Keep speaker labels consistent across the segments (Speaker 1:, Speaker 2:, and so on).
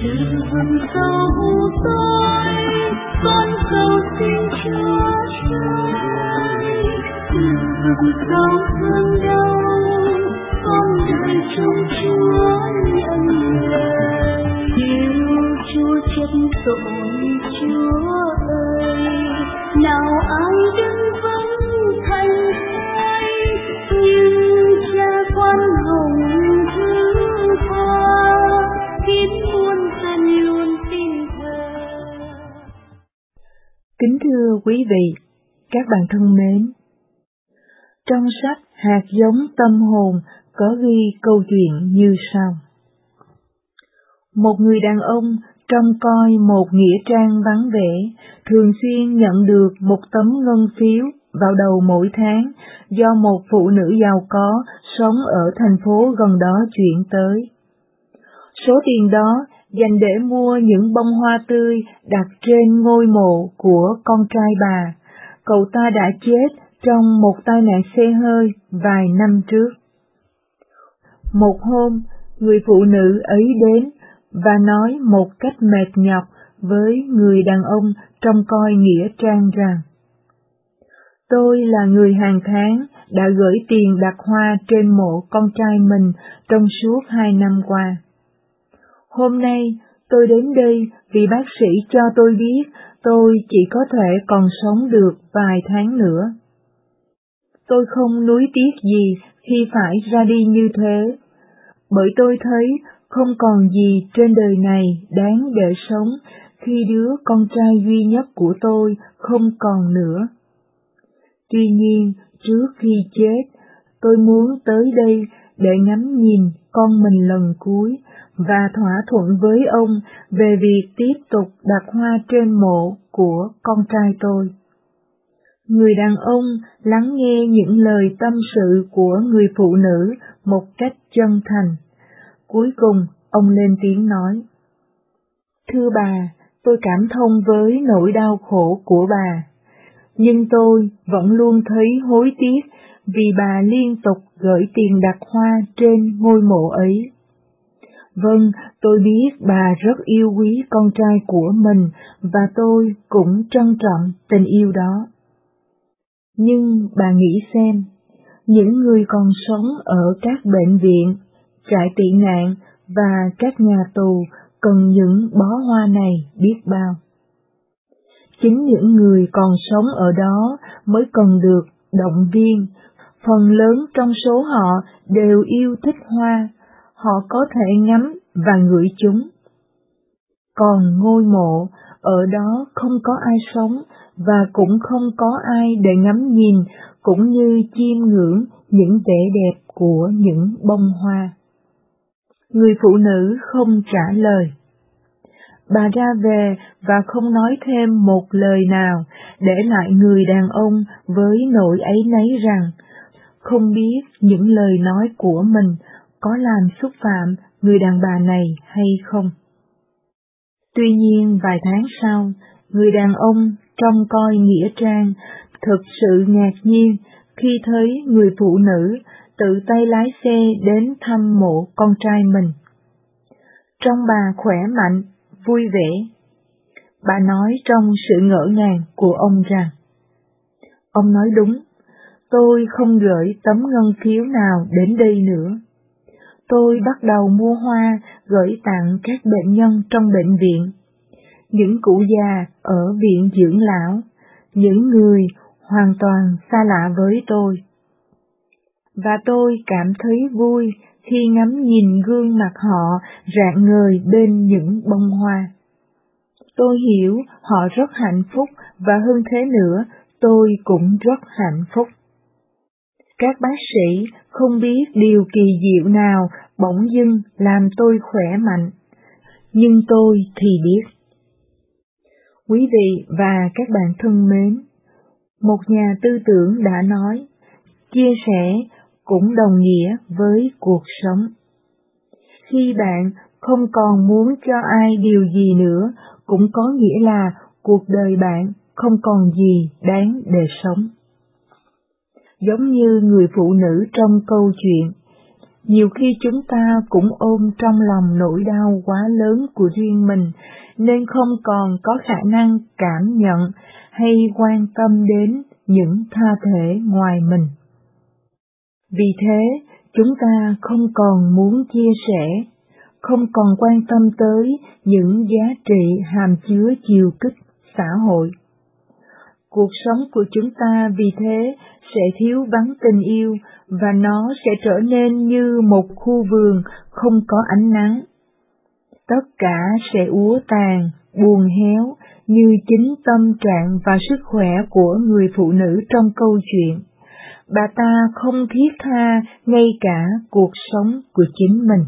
Speaker 1: từ vườn dâu tôi con dâu xin Chúa trai, từ vườn dâu thương đau con đợi trong Chúa nhận lời. Yêu Chúa chết tội Chúa ơi, nào ai đứng vững thành thơi, nhưng Cha khoan hồng thứ tha, khiến muôn dân luôn tin thờ.
Speaker 2: Kính thưa quý vị, các bạn thân mến, trong sách Hạt giống tâm hồn có ghi câu chuyện như sau. Một người đàn ông trông coi một nghĩa trang vắng vẻ, thường xuyên nhận được một tấm ngân phiếu vào đầu mỗi tháng do một phụ nữ giàu có sống ở thành phố gần đó chuyển tới. Số tiền đó dành để mua những bông hoa tươi đặt trên ngôi mộ của con trai bà. Cậu ta đã chết trong một tai nạn xe hơi vài năm trước. Một hôm, người phụ nữ ấy đến và nói một cách mệt nhọc với người đàn ông trông coi nghĩa trang rằng: Tôi là người hàng tháng đã gửi tiền đặt hoa trên mộ con trai mình trong suốt 2 năm qua. Hôm nay tôi đến đây vì bác sĩ cho tôi biết tôi chỉ có thể còn sống được vài tháng nữa. Tôi không nuối tiếc gì khi phải ra đi như thế, bởi tôi thấy không còn gì trên đời này đáng để sống khi đứa con trai duy nhất của tôi không còn nữa. Tuy nhiên, trước khi chết, tôi muốn tới đây để ngắm nhìn con mình lần cuối và thỏa thuận với ông về việc tiếp tục đặt hoa trên mộ của con trai tôi. Người đàn ông lắng nghe những lời tâm sự của người phụ nữ một cách chân thành. Cuối cùng, ông lên tiếng nói: Thưa bà, tôi cảm thông với nỗi đau khổ của bà, nhưng tôi vẫn luôn thấy hối tiếc vì bà liên tục gửi tiền đặt hoa trên ngôi mộ ấy. Vâng, tôi biết bà rất yêu quý con trai của mình và tôi cũng trân trọng tình yêu đó. Nhưng bà nghĩ xem, những người còn sống ở các bệnh viện, trại tị nạn và các nhà tù cần những bó hoa này biết bao. Chính những người còn sống ở đó mới cần được động viên. Phần lớn trong số họ đều yêu thích hoa, họ có thể ngắm và ngửi chúng. Còn ngôi mộ, ở đó không có ai sống và cũng không có ai để ngắm nhìn cũng như chiêm ngưỡng những vẻ đẹp của những bông hoa. Người phụ nữ không trả lời. Bà ra về và không nói thêm một lời nào, để lại người đàn ông với nỗi áy náy rằng không biết những lời nói của mình có làm xúc phạm người đàn bà này hay không. Tuy nhiên vài tháng sau, người đàn ông trông coi nghĩa trang thực sự ngạc nhiên khi thấy người phụ nữ tự tay lái xe đến thăm mộ con trai mình. Trông bà khỏe mạnh, vui vẻ. Bà nói trong sự ngỡ ngàng của ông rằng: Ông nói đúng, tôi không gửi tấm ngân phiếu nào đến đây nữa. Tôi bắt đầu mua hoa gửi tặng các bệnh nhân trong bệnh viện, những cụ già ở viện dưỡng lão, những người hoàn toàn xa lạ với tôi. Và tôi cảm thấy vui khi ngắm nhìn gương mặt họ rạng ngời bên những bông hoa. Tôi hiểu họ rất hạnh phúc và hơn thế nữa, tôi cũng rất hạnh phúc. Các bác sĩ không biết điều kỳ diệu nào bỗng dưng làm tôi khỏe mạnh, nhưng tôi thì biết. Quý vị và các bạn thân mến, một nhà tư tưởng đã nói, chia sẻ cũng đồng nghĩa với cuộc sống. Khi bạn không còn muốn cho ai điều gì nữa, cũng có nghĩa là cuộc đời bạn không còn gì đáng để sống. Giống như người phụ nữ trong câu chuyện, Nhiều khi chúng ta cũng ôm trong lòng nỗi đau quá lớn của riêng mình, nên không còn có khả năng cảm nhận hay quan tâm đến những tha thể ngoài mình. Vì thế, chúng ta không còn muốn chia sẻ, không còn quan tâm tới những giá trị hàm chứa chiều kích xã hội. Cuộc sống của chúng ta vì thế sẽ thiếu vắng tình yêu và nó sẽ trở nên như một khu vườn không có ánh nắng. Tất cả sẽ úa tàn, buồn héo như chính tâm trạng và sức khỏe của người phụ nữ trong câu chuyện. Bà ta không thiết tha ngay cả cuộc sống của chính mình.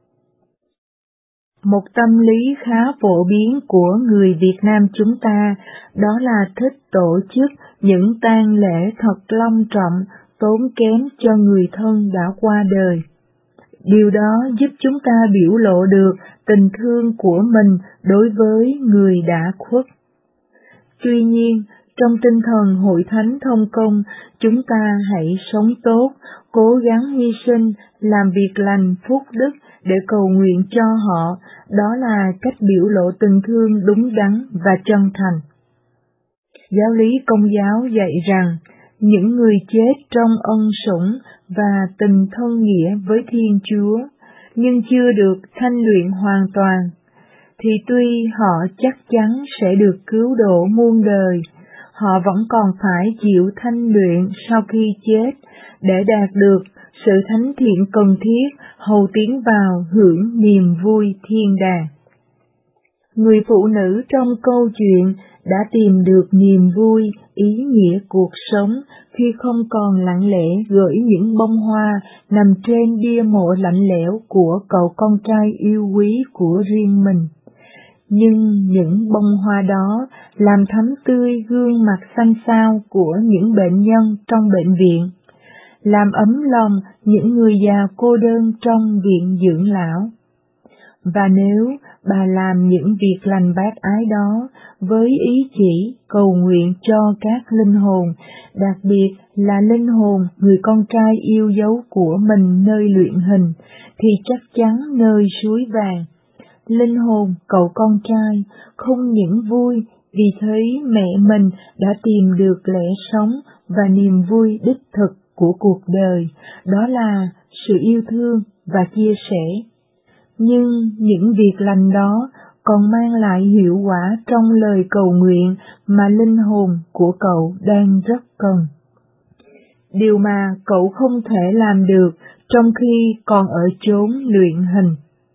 Speaker 2: Một tâm lý khá phổ biến của người Việt Nam chúng ta đó là thích tổ chức những tang lễ thật long trọng, tốn kém cho người thân đã qua đời. Điều đó giúp chúng ta biểu lộ được tình thương của mình đối với người đã khuất. Tuy nhiên, trong tinh thần Hội Thánh Thông Công, chúng ta hãy sống tốt, cố gắng hy sinh, làm việc lành phúc đức để cầu nguyện cho họ, đó là cách biểu lộ tình thương đúng đắn và chân thành. Giáo lý Công giáo dạy rằng, những người chết trong ân sủng và tình thân nghĩa với Thiên Chúa, nhưng chưa được thanh luyện hoàn toàn, thì tuy họ chắc chắn sẽ được cứu độ muôn đời, họ vẫn còn phải chịu thanh luyện sau khi chết để đạt được sự thánh thiện cần thiết hầu tiến vào hưởng niềm vui thiên đàng. Người phụ nữ trong câu chuyện đã tìm được niềm vui, ý nghĩa cuộc sống khi không còn lặng lẽ gửi những bông hoa nằm trên bia mộ lạnh lẽo của cậu con trai yêu quý của riêng mình. Nhưng những bông hoa đó làm thắm tươi gương mặt xanh xao của những bệnh nhân trong bệnh viện, làm ấm lòng những người già cô đơn trong viện dưỡng lão. Và nếu bà làm những việc lành bác ái đó với ý chỉ cầu nguyện cho các linh hồn, đặc biệt là linh hồn người con trai yêu dấu của mình nơi luyện hình, thì chắc chắn nơi suối vàng, linh hồn cậu con trai không những vui vì thấy mẹ mình đã tìm được lẽ sống và niềm vui đích thực của cuộc đời, đó là sự yêu thương và chia sẻ. Nhưng những việc lành đó còn mang lại hiệu quả trong lời cầu nguyện mà linh hồn của cậu đang rất cần. Điều mà cậu không thể làm được trong khi còn ở chốn luyện hình.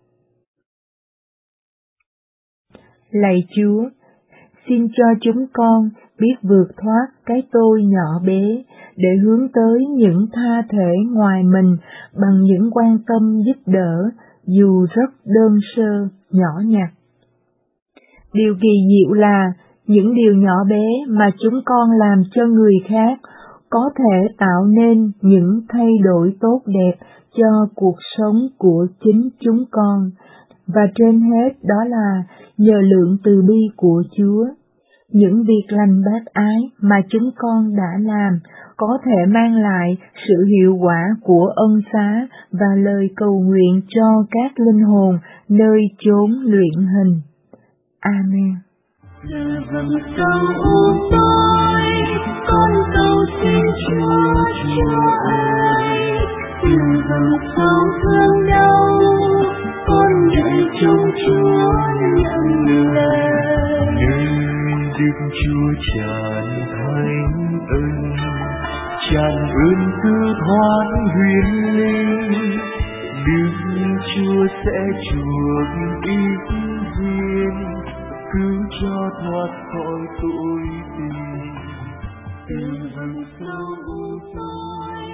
Speaker 2: Lạy Chúa, xin cho chúng con biết vượt thoát cái tôi nhỏ bé để hướng tới những tha thể ngoài mình bằng những quan tâm giúp đỡ, dù rất đơn sơ, nhỏ nhặt. Điều kỳ diệu là những điều nhỏ bé mà chúng con làm cho người khác có thể tạo nên những thay đổi tốt đẹp cho cuộc sống của chính chúng con, và trên hết đó là nhờ lượng từ bi của Chúa. Những việc lành bác ái mà chúng con đã làm có thể mang lại sự hiệu quả của ân xá và lời cầu nguyện cho các linh hồn nơi chốn luyện hình. Amen.
Speaker 1: Từ vực sâu u tối, con cầu xin Chúa cho ai. Từ vực sâu thương đau, con để trong Chúa nhận lời.
Speaker 3: Nơi Đức Chúa tràn thánh ân, tràn ơn tư thoát huyền linh. Đức Chúa sẽ chuộc ít duyên, cứu cho thoát khỏi tội tình.
Speaker 1: Từ vực sâu u tối,